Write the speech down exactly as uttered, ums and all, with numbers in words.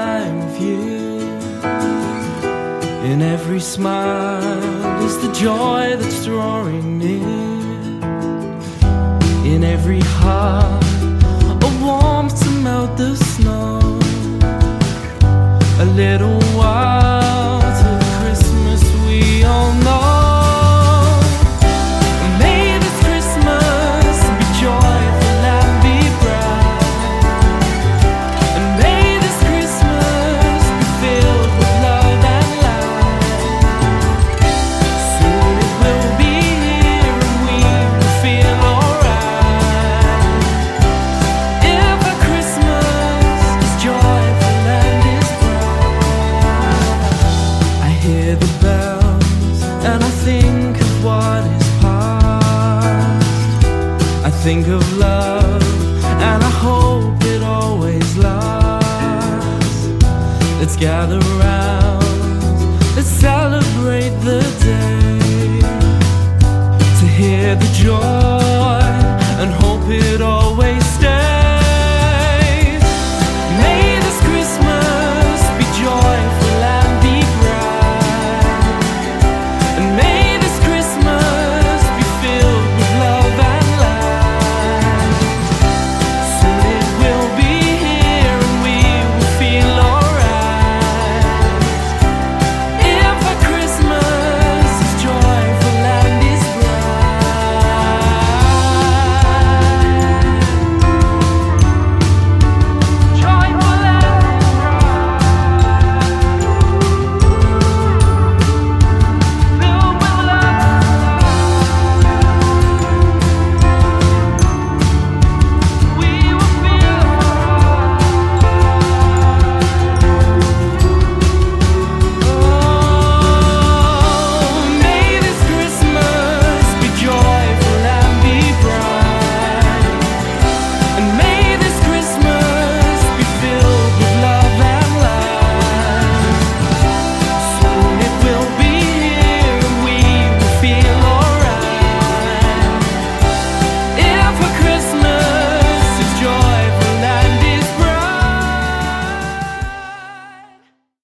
time with you. In every smile is the joy that's drawing near. In every heart, a warmth to melt the snow. A little while till Christmas we all know. May this Christmas be joyful and be bright. And may this Christmas be filled with love and light. Soon it will be here and we will feel alright. If a Christmas is joyful and is I hear the bells and I think of what is past. I think of love and I hope it always lasts. Let's gather round, let's celebrate the day, to hear the joy